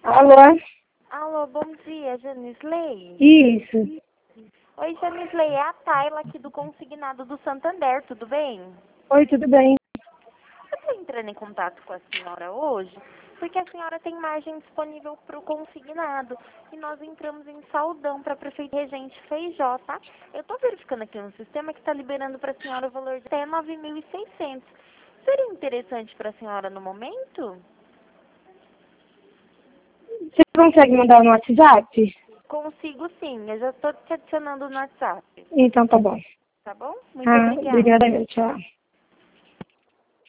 Alô? Alô, bom dia, Janisley. Isso. Oi, Janisley, é a Tayla aqui do Consignado do Santander, tudo bem? Oi, tudo bem? Eu estou entrando em contato com a senhora hoje porque a senhora tem margem disponível para o consignado e nós entramos em saldão para a Prefeita Regente Feijó, tá? Eu estou verificando aqui no sistema que está liberando para a senhora o valor de até 9.600. Seria interessante para a senhora no momento? Você consegue mandar no WhatsApp? Consigo sim, eu já estou te adicionando no WhatsApp, Então tá bom. tá bom? Muito obrigada. Obrigada, tchau.